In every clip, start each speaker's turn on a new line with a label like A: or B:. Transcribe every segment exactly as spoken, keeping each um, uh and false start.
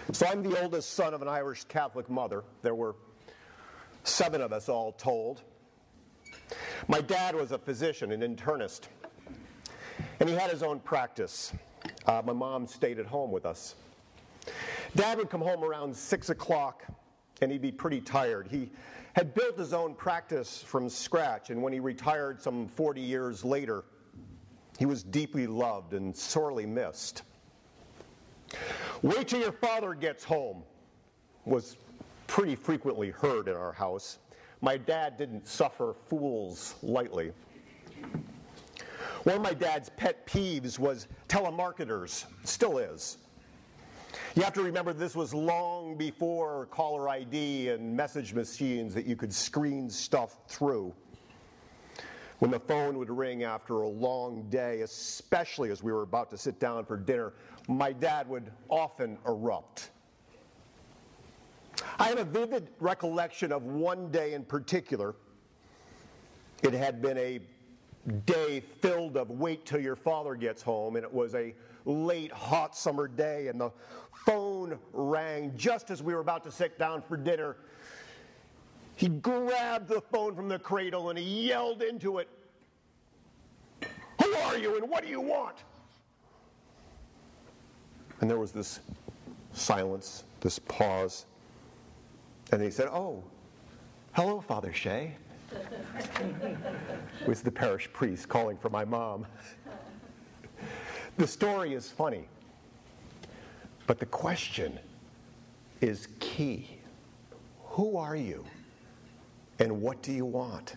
A: So I'm the oldest son of an Irish Catholic mother. There were seven of us all told. My dad was a physician, an internist, and he had his own practice. Uh, my mom stayed at home with us. Dad would come home around six o'clock, and he'd be pretty tired. He had built his own practice from scratch, and when he retired some forty years later, he was deeply loved and sorely missed. "Wait till your father gets home," was pretty frequently heard in our house. My dad didn't suffer fools lightly. One of my dad's pet peeves was telemarketers, still is. You have to remember this was long before caller I D and message machines that you could screen stuff through. When the phone would ring after a long day, especially as we were about to sit down for dinner, my dad would often erupt. I have a vivid recollection of one day in particular. It had been a day filled of wait till your father gets home, and it was a late, hot summer day, and the phone rang just as we were about to sit down for dinner. He grabbed the phone from the cradle and he yelled into it, "Who are you and what do you want?" And there was this silence, this pause. And he said, "Oh, hello, Father Shea." It was the parish priest calling for my mom. The story is funny, but the question is key. Who are you, and what do you want?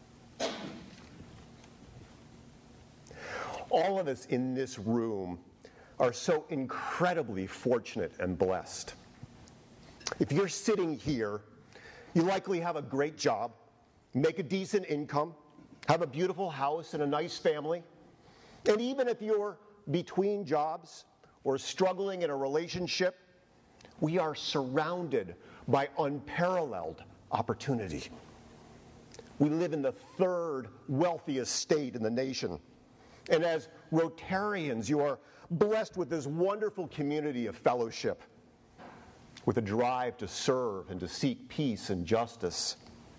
A: All of us in this room are so incredibly fortunate and blessed. If you're sitting here, you likely have a great job, make a decent income, have a beautiful house and a nice family. And even if you're between jobs or struggling in a relationship, we are surrounded by unparalleled opportunity. We live in the third wealthiest state in the nation. And as Rotarians, you are blessed with this wonderful community of fellowship, with a drive to serve and to seek peace and justice.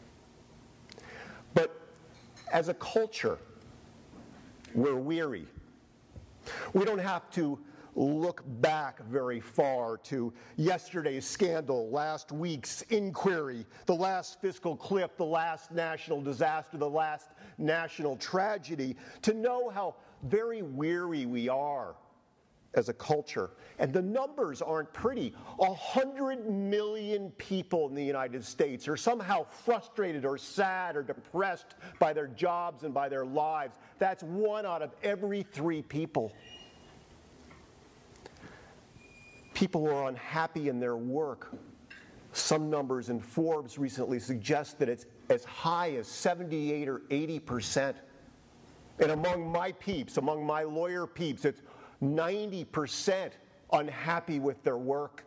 A: But as a culture, we're weary. We don't have to look back very far to yesterday's scandal, last week's inquiry, the last fiscal cliff, the last national disaster, the last national tragedy, to know how very weary we are as a culture. And the numbers aren't pretty. A hundred million people in the United States are somehow frustrated or sad or depressed by their jobs and by their lives. That's one out of every three people. People are unhappy in their work. Some numbers in Forbes recently suggest that it's as high as seventy-eight or eighty percent. And among my peeps, among my lawyer peeps, it's ninety percent unhappy with their work.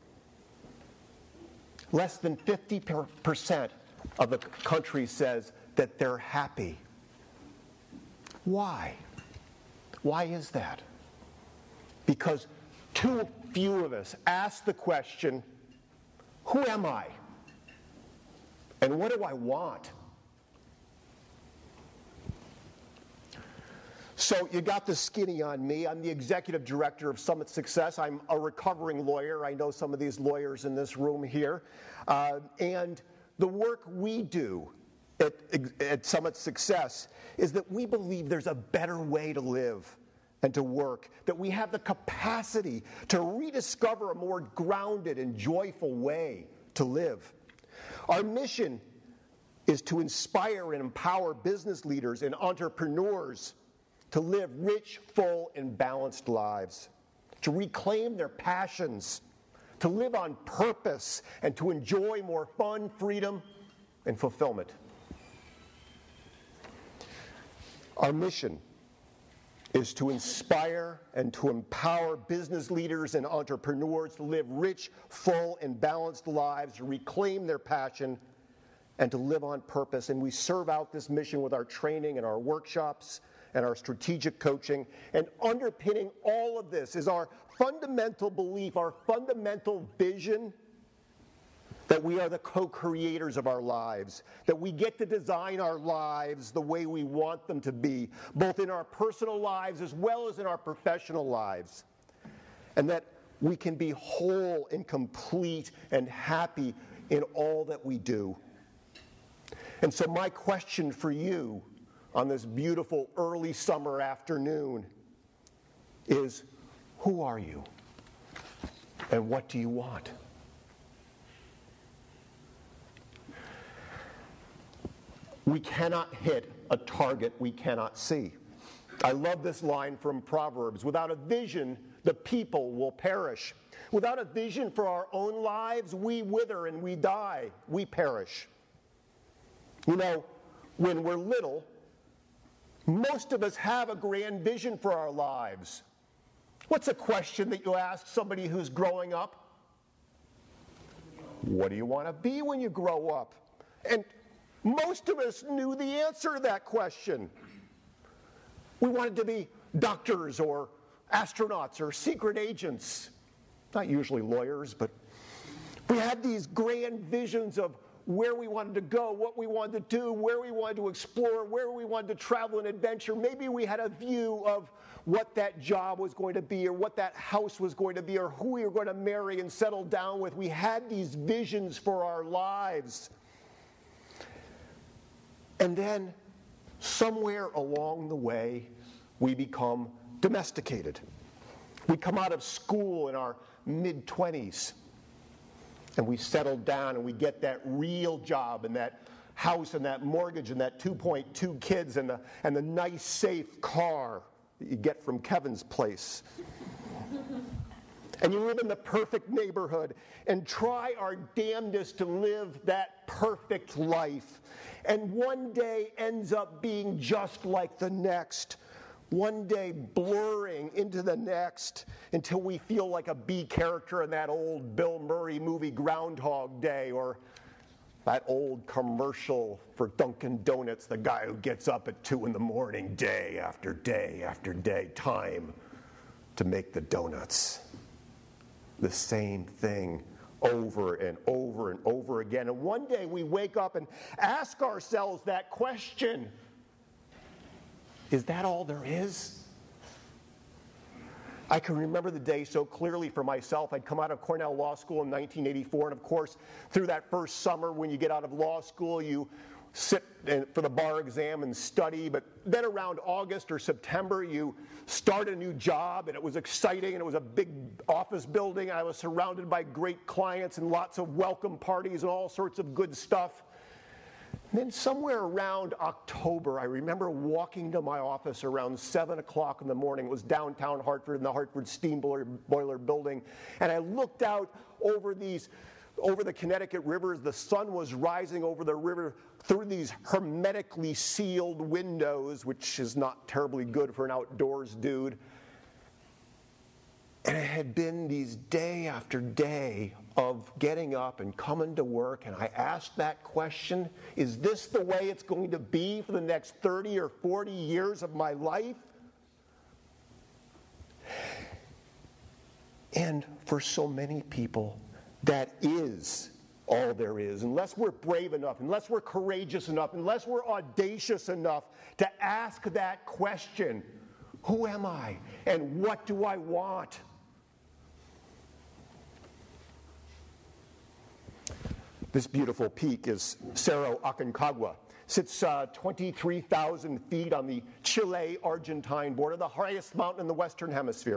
A: Less than fifty percent of the country says that they're happy. Why? Why is that? Because too few of us ask the question, who am I? And what do I want? So you got the skinny on me. I'm the executive director of Summit Success. I'm a recovering lawyer. I know some of these lawyers in this room here. Uh, and the work we do at, at Summit Success is that we believe there's a better way to live and to work, that we have the capacity to rediscover a more grounded and joyful way to live. Our mission is to inspire and empower business leaders and entrepreneurs to live rich, full, and balanced lives, to reclaim their passions, to live on purpose, and to enjoy more fun, freedom, and fulfillment. Our mission is to inspire and to empower business leaders and entrepreneurs to live rich, full, and balanced lives, to reclaim their passion, and to live on purpose. And we serve out this mission with our training and our workshops and our strategic coaching. And underpinning all of this is our fundamental belief, our fundamental vision that we are the co-creators of our lives, that we get to design our lives the way we want them to be, both in our personal lives as well as in our professional lives, and that we can be whole and complete and happy in all that we do. And so my question for you on this beautiful early summer afternoon is, who are you? And what do you want? We cannot hit a target we cannot see. I love this line from Proverbs. Without a vision, the people will perish. Without a vision for our own lives, we wither and we die. We perish. You know, when we're little, most of us have a grand vision for our lives. What's a question that you ask somebody who's growing up? What do you want to be when you grow up? And most of us knew the answer to that question. We wanted to be doctors or astronauts or secret agents. Not usually lawyers, but we had these grand visions of where we wanted to go, what we wanted to do, where we wanted to explore, where we wanted to travel and adventure. Maybe we had a view of what that job was going to be, or what that house was going to be, or who we were going to marry and settle down with. We had these visions for our lives. And then, somewhere along the way, we become domesticated. We come out of school in our mid-twenties, and we settle down and we get that real job and that house and that mortgage and that two point two kids and the, and the nice, safe car that you get from Kevin's place. And you live in the perfect neighborhood and try our damnedest to live that perfect life. And one day ends up being just like the next. One day blurring into the next until we feel like a B character in that old Bill Murray movie Groundhog Day, or that old commercial for Dunkin' Donuts, the guy who gets up at two in the morning day after day after day, time to make the donuts. The same thing over and over and over again. And one day we wake up and ask ourselves that question: is that all there is? I can remember the day so clearly for myself. I'd come out of Cornell Law School in nineteen eighty-four, and of course, through that first summer when you get out of law school, you sit for the bar exam and study, but then around August or September, you start a new job, and it was exciting, and it was a big office building. I was surrounded by great clients and lots of welcome parties and all sorts of good stuff. And then somewhere around October, I remember walking to my office around seven o'clock in the morning. It was downtown Hartford in the Hartford Steam Boiler, Boiler Building. And I looked out over these, over the Connecticut rivers. The sun was rising over the river through these hermetically sealed windows, which is not terribly good for an outdoors dude. And it had been these day after day of getting up and coming to work, and I asked that question: is this the way it's going to be for the next thirty or forty years of my life? And for so many people, that is all there is. Unless we're brave enough, unless we're courageous enough, unless we're audacious enough to ask that question: who am I and what do I want? This beautiful peak is Cerro Aconcagua. Sits uh, twenty-three thousand feet on the Chile-Argentine border, the highest mountain in the Western Hemisphere.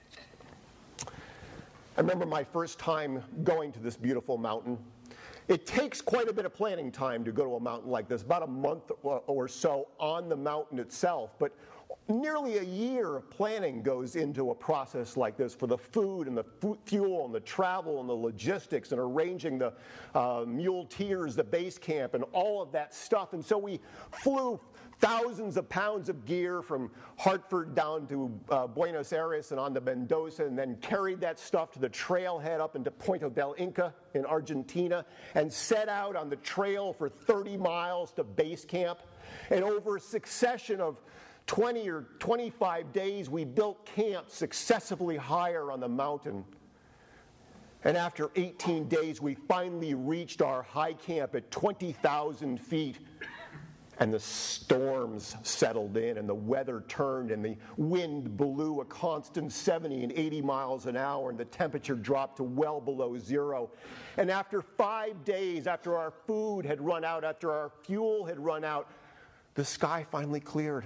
A: I remember my first time going to this beautiful mountain. It takes quite a bit of planning time to go to a mountain like this, about a month or so on the mountain itself, but nearly a year of planning goes into a process like this, for the food and the fu- fuel and the travel and the logistics and arranging the uh, muleteers, the base camp, and all of that stuff. And so we flew thousands of pounds of gear from Hartford down to uh, Buenos Aires and on to Mendoza, and then carried that stuff to the trailhead up into Puerto del Inca in Argentina, and set out on the trail for thirty miles to base camp. And over a succession of twenty or twenty-five days, we built camps successively higher on the mountain. And after eighteen days, we finally reached our high camp at twenty thousand feet. And the storms settled in, and the weather turned, and the wind blew a constant seventy and eighty miles an hour, and the temperature dropped to well below zero. And after five days, after our food had run out, after our fuel had run out, the sky finally cleared.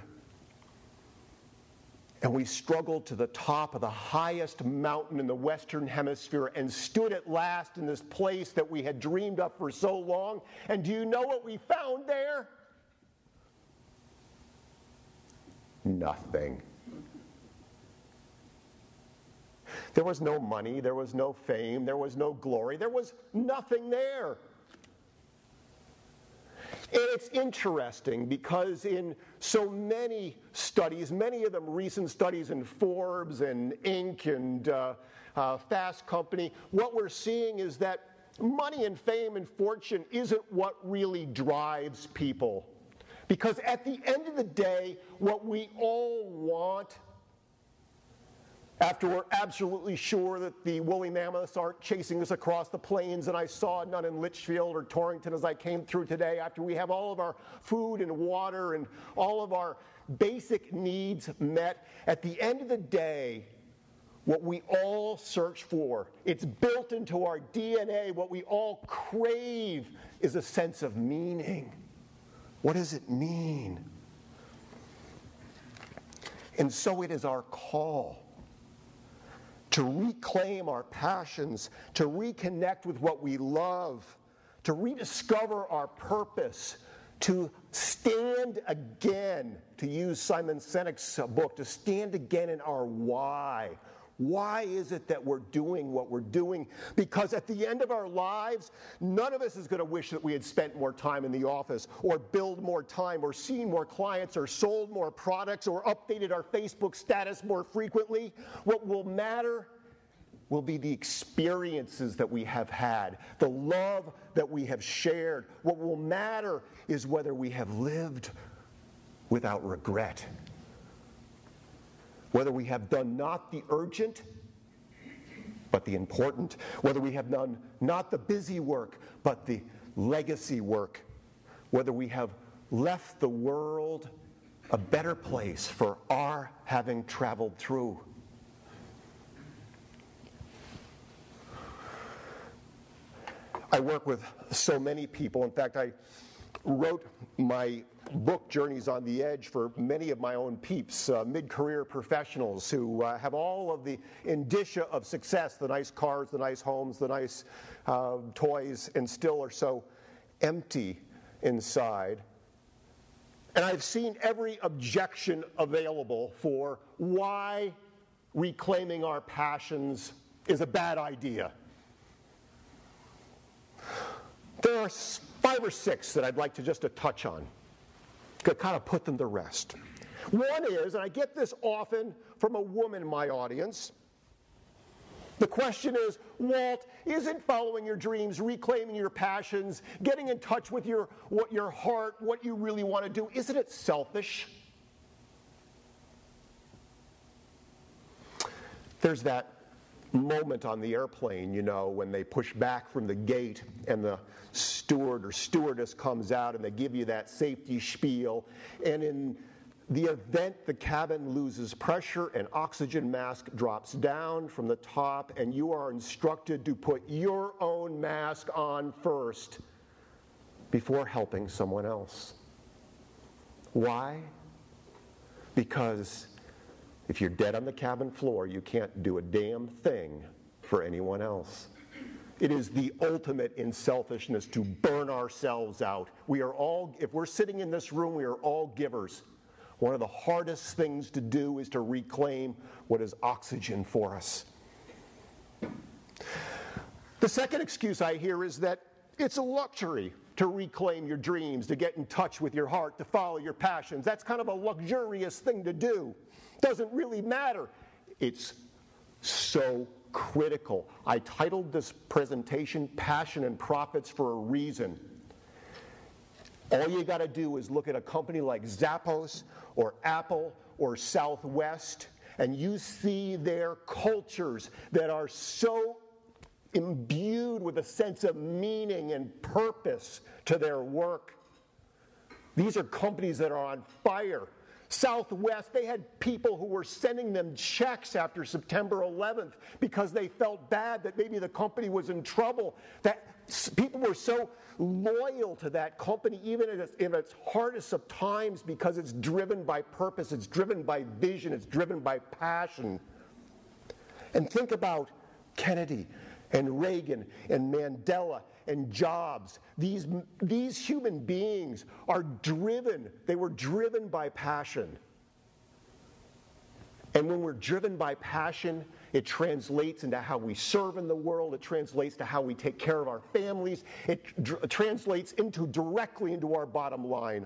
A: And we struggled to the top of the highest mountain in the Western Hemisphere and stood at last in this place that we had dreamed of for so long. And do you know what we found there? Nothing. There was no money, there was no fame, there was no glory, there was nothing there. And it's interesting because in so many studies, many of them recent studies in Forbes and Inc and uh, uh, Fast Company, what we're seeing is that money and fame and fortune isn't what really drives people. Because at the end of the day, what we all want, after we're absolutely sure that the woolly mammoths aren't chasing us across the plains, and I saw none in Litchfield or Torrington as I came through today, after we have all of our food and water and all of our basic needs met, at the end of the day, what we all search for, it's built into our D N A, what we all crave is a sense of meaning. What does it mean? And so it is our call to reclaim our passions, to reconnect with what we love, to rediscover our purpose, to stand again, to use Simon Sinek's book, to stand again in our why. Why is it that we're doing what we're doing? Because at the end of our lives, none of us is going to wish that we had spent more time in the office or billed more time or seen more clients or sold more products or updated our Facebook status more frequently. What will matter will be the experiences that we have had, the love that we have shared. What will matter is whether we have lived without regret. Whether we have done not the urgent, but the important. Whether we have done not the busy work, but the legacy work. Whether we have left the world a better place for our having traveled through. I work with so many people. In fact, I wrote my book, Journeys on the Edge, for many of my own peeps, uh, mid-career professionals who uh, have all of the indicia of success, the nice cars, the nice homes, the nice uh, toys, and still are so empty inside. And I've seen every objection available for why reclaiming our passions is a bad idea. There are five or six that I'd like to just to touch on, to kind of put them to rest. One is, and I get this often from a woman in my audience, the question is, Walt, isn't following your dreams, reclaiming your passions, getting in touch with your, what your heart, what you really want to do, isn't it selfish? There's that moment on the airplane, you know, when they push back from the gate and the steward or stewardess comes out and they give you that safety spiel. And in the event the cabin loses pressure, an oxygen mask drops down from the top, and you are instructed to put your own mask on first before helping someone else. Why? Because if you're dead on the cabin floor, you can't do a damn thing for anyone else. It is the ultimate in selfishness to burn ourselves out. We are all, if we're sitting in this room, we are all givers. One of the hardest things to do is to reclaim what is oxygen for us. The second excuse I hear is that it's a luxury to reclaim your dreams, to get in touch with your heart, to follow your passions. That's kind of a luxurious thing to do. Doesn't really matter. It's so critical. I titled this presentation Passion and Profits for a reason. All you got to do is look at a company like Zappos or Apple or Southwest, and you see their cultures that are so imbued with a sense of meaning and purpose to their work. These are companies that are on fire. Southwest, they had people who were sending them checks after September eleventh because they felt bad that maybe the company was in trouble. That people were so loyal to that company, even in its, in its hardest of times, because it's driven by purpose, it's driven by vision, it's driven by passion. And think about Kennedy and Reagan and Mandela and Jobs. These, these human beings are driven, they were driven by passion. And when we're driven by passion, it translates into how we serve in the world, it translates to how we take care of our families, it dr- translates into directly into our bottom line.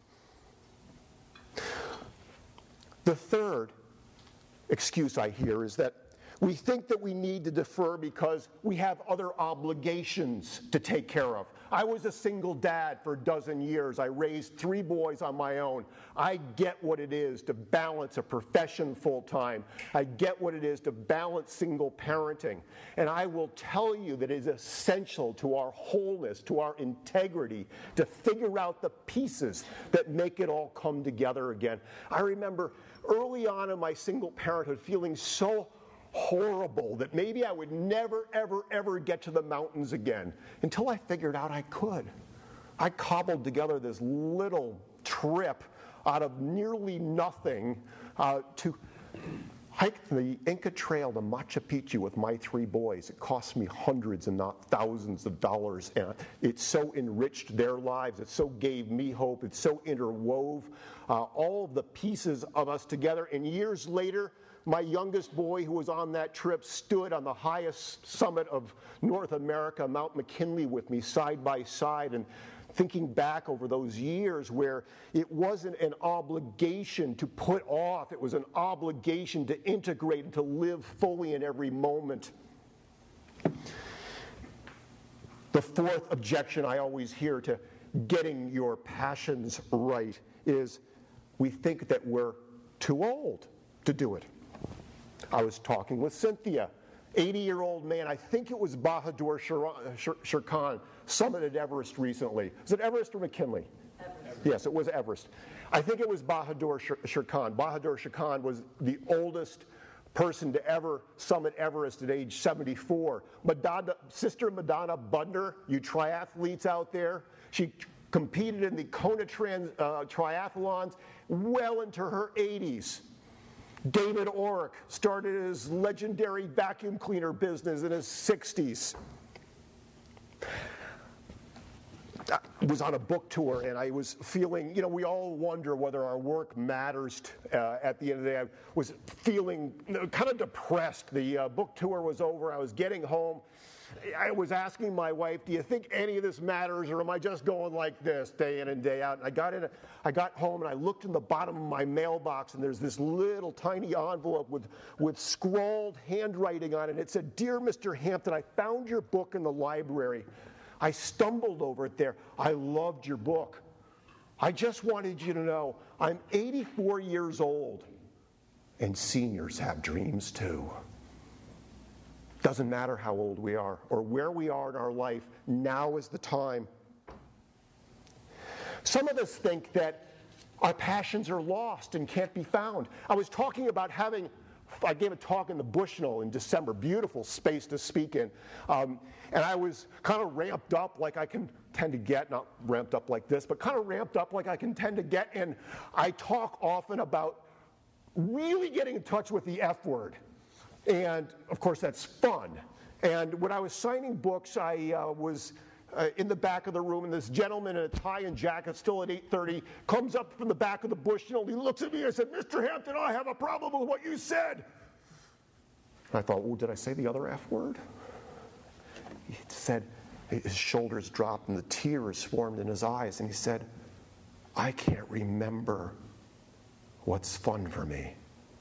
A: The third excuse I hear is that we think that we need to defer because we have other obligations to take care of. I was a single dad for a dozen years. I raised three boys on my own. I get what it is to balance a profession full-time. I get what it is to balance single parenting. And I will tell you that it is essential to our wholeness, to our integrity, to figure out the pieces that make it all come together again. I remember early on in my single parenthood feeling so horrible that maybe I would never, ever, ever get to the mountains again until I figured out I could. I cobbled together this little trip out of nearly nothing uh, to hike the Inca Trail to Machu Picchu with my three boys. It cost me hundreds and not thousands of dollars, and it so enriched their lives. It so gave me hope. It so interwove uh, all of the pieces of us together. And years later, my youngest boy who was on that trip stood on the highest summit of North America, Mount McKinley, with me side by side, and thinking back over those years where it wasn't an obligation to put off, it was an obligation to integrate and to live fully in every moment. The fourth objection I always hear to getting your passions right is we think that we're too old to do it. I was talking with Cynthia, eighty-year-old man. I think it was Bahadur Sherkan, summited Everest recently. Was it Everest or McKinley? Everest. Yes, it was Everest. I think it was Bahadur Sherkan. Bahadur Sherkan was the oldest person to ever summit Everest at age seventy-four. Madonna, Sister Madonna Budner, you triathletes out there, she competed in the Kona trans, uh, triathlons well into her eighties. David Orrick started his legendary vacuum cleaner business in his sixties. I was on a book tour and I was feeling, you know, we all wonder whether our work matters uh, at the end of the day. I was feeling you know, kind of depressed. The uh, book tour was over. I was getting home. I was asking my wife, do you think any of this matters, or am I just going like this day in and day out? And I got in, a, I got home and I looked in the bottom of my mailbox, and there's this little tiny envelope with, with scrawled handwriting on it. It said, "Dear Mister Hampton, I found your book in the library. I stumbled over it there. I loved your book. I just wanted you to know I'm eighty-four years old, and seniors have dreams too." Doesn't matter how old we are or where we are in our life, now is the time. Some of us think that our passions are lost and can't be found. I was talking about having, I gave a talk in the Bushnell in December, beautiful space to speak in, um, and I was kind of ramped up like I can tend to get, not ramped up like this, but kind of ramped up like I can tend to get, and I talk often about really getting in touch with the F word. And, of course, that's fun. And when I was signing books, I uh, was uh, in the back of the room, and this gentleman in a tie and jacket, still at eight thirty, comes up from the back of the Bushnell. He looks at me and said, "Mister Hampton, I have a problem with what you said." And I thought, well, did I say the other F word? He said, his shoulders dropped and the tears formed in his eyes, and he said, "I can't remember what's fun for me."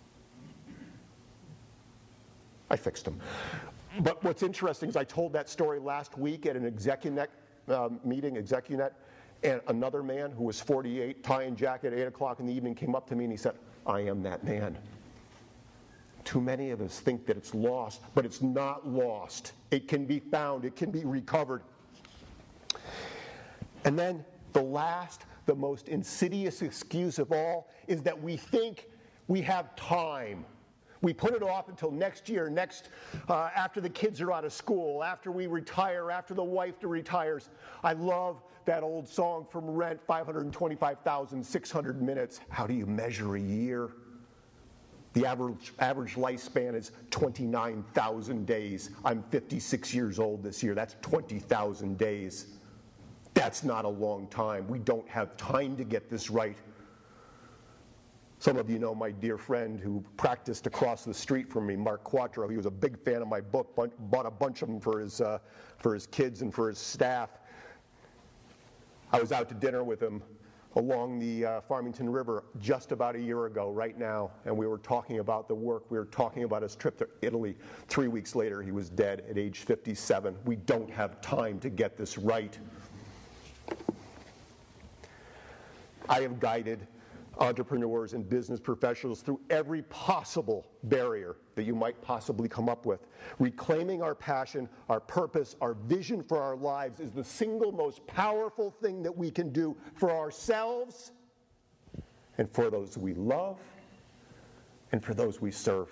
A: I fixed him. But what's interesting is I told that story last week at an Execunet uh, meeting, Execunet, And another man who was forty-eight, tie and jacket, eight o'clock in the evening, came up to me and he said, I am that man. Too many of us think that it's lost, but it's not lost. It can be found. It can be recovered. And then the last, the most insidious excuse of all is that we think we have time. We put it off until next year, next uh, after the kids are out of school, after we retire, after the wife retires. I love that old song from Rent, five hundred twenty-five thousand six hundred minutes. How do you measure a year? The average, average lifespan is twenty-nine thousand days. I'm fifty-six years old this year. That's twenty thousand days. That's not a long time. We don't have time to get this right. Some of you know my dear friend who practiced across the street from me, Mark Quattro. He was a big fan of my book, bought a bunch of them for his, uh, for his kids and for his staff. I was out to dinner with him along the uh, Farmington River just about a year ago right now, and we were talking about the work. We were talking about his trip to Italy. Three weeks later, he was dead at age fifty-seven. We don't have time to get this right. I have guided entrepreneurs and business professionals through every possible barrier that you might possibly come up with. Reclaiming our passion, our purpose, our vision for our lives is the single most powerful thing that we can do for ourselves and for those we love and for those we serve.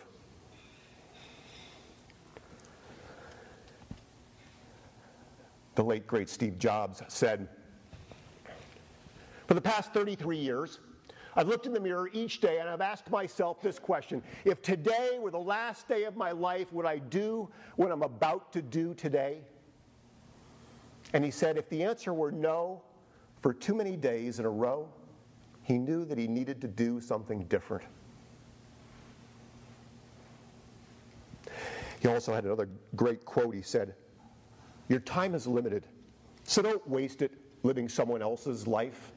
A: The late, great Steve Jobs said, for the past thirty-three years, I've looked in the mirror each day and I've asked myself this question: if today were the last day of my life, would I do what I'm about to do today? And he said if the answer were no for too many days in a row, he knew that he needed to do something different. He also had another great quote. He said, your time is limited, so don't waste it living someone else's life.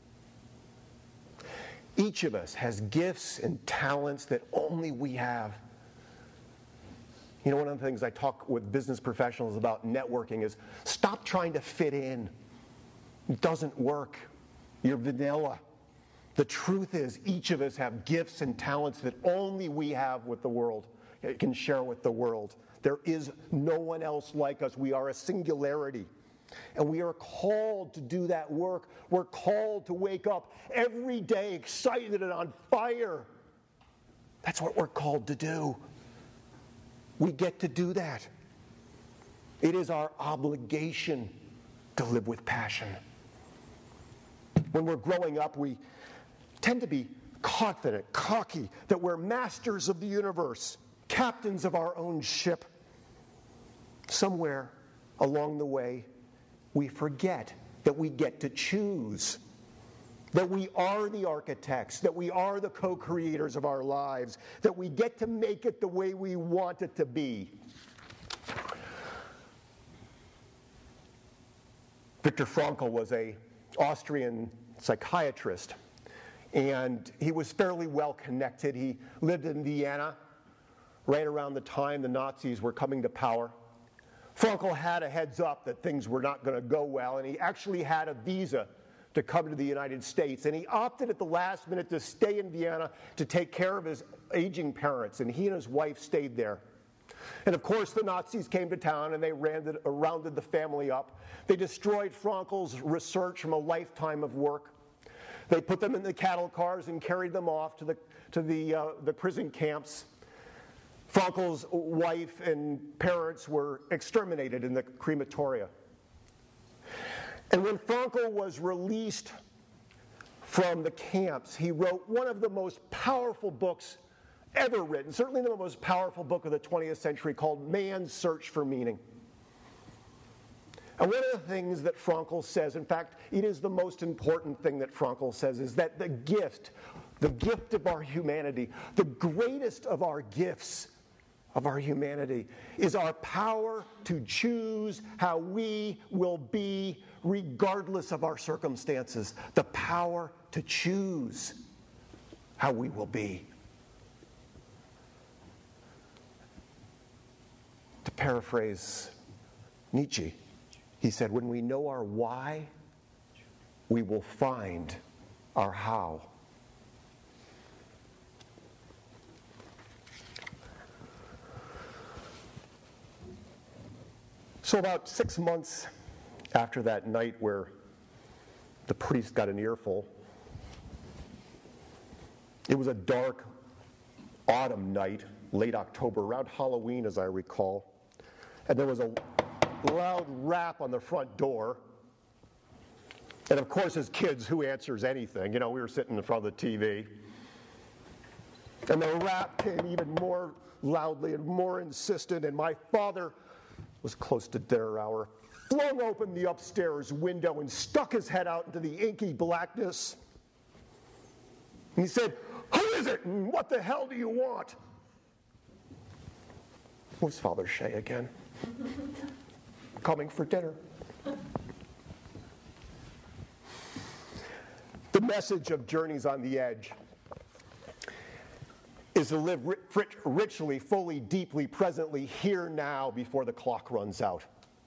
A: Each of us has gifts and talents that only we have. You know, one of the things I talk with business professionals about networking is stop trying to fit in. It doesn't work. You're vanilla. The truth is, each of us have gifts and talents that only we have with the world, can share with the world. There is no one else like us. We are a singularity. And we are called to do that work. We're called to wake up every day excited and on fire. That's what we're called to do. We get to do that. It is our obligation to live with passion. When we're growing up, we tend to be confident, cocky, that we're masters of the universe, captains of our own ship. Somewhere along the way, we forget that we get to choose, that we are the architects, that we are the co-creators of our lives, that we get to make it the way we want it to be. Viktor Frankl was an Austrian psychiatrist, and he was fairly well connected. He lived in Vienna right around the time the Nazis were coming to power. Frankl had a heads up that things were not going to go well, and he actually had a visa to come to the United States. And he opted at the last minute to stay in Vienna to take care of his aging parents, and he and his wife stayed there. And of course, the Nazis came to town and they rounded, rounded the family up. They destroyed Frankl's research from a lifetime of work. They put them in the cattle cars and carried them off to the, to the, uh, the prison camps. Frankl's wife and parents were exterminated in the crematoria. And when Frankl was released from the camps, he wrote one of the most powerful books ever written, certainly the most powerful book of the twentieth century, called Man's Search for Meaning. And one of the things that Frankl says, in fact, it is the most important thing that Frankl says, is that the gift, the gift of our humanity, the greatest of our gifts of our humanity, is our power to choose how we will be regardless of our circumstances. The power to choose how we will be. To paraphrase Nietzsche, he said, when we know our why, we will find our how. So about six months after that night where the priest got an earful, it was a dark autumn night, late October, around Halloween as I recall, and there was a loud rap on the front door. And of course, as kids, who answers anything? You know, we were sitting in front of the T V. And the rap came even more loudly and more insistent, and my father was close to dinner hour, flung open the upstairs window and stuck his head out into the inky blackness. And he said, "Who is it, and what the hell do you want?" It was Father Shea again, coming for dinner. The message of Journeys on the Edge is to live rich, richly, fully, deeply, presently, here now, before the clock runs out.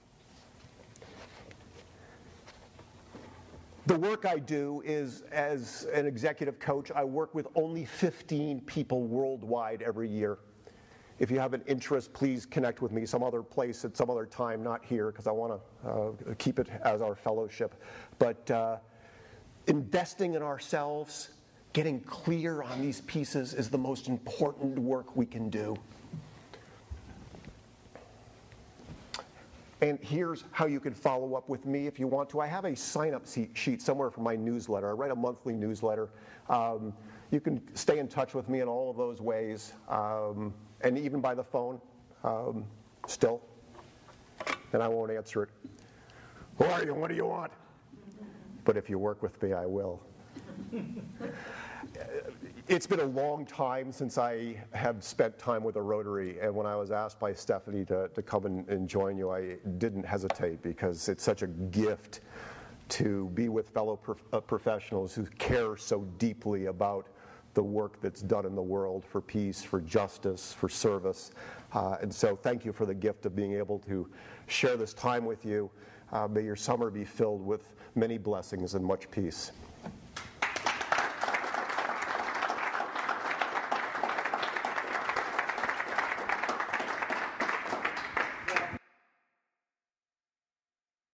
A: The work I do is, as an executive coach, I work with only fifteen people worldwide every year. If you have an interest, please connect with me some other place at some other time, not here, because I want to uh, keep it as our fellowship. But uh, investing in ourselves, getting clear on these pieces is the most important work we can do. And here's how you can follow up with me if you want to. I have a sign-up sheet somewhere for my newsletter. I write a monthly newsletter. Um, you can stay in touch with me in all of those ways, um, and even by the phone, um, still. And I won't answer it. Who are you? What do you want? But if you work with me, I will. It's been a long time since I have spent time with a Rotary, and when I was asked by Stephanie to, to come and, and join you, I didn't hesitate, because it's such a gift to be with fellow prof- uh, professionals who care so deeply about the work that's done in the world for peace, for justice, for service. Uh, and so thank you for the gift of being able to share this time with you. Uh, may your summer be filled with many blessings and much peace.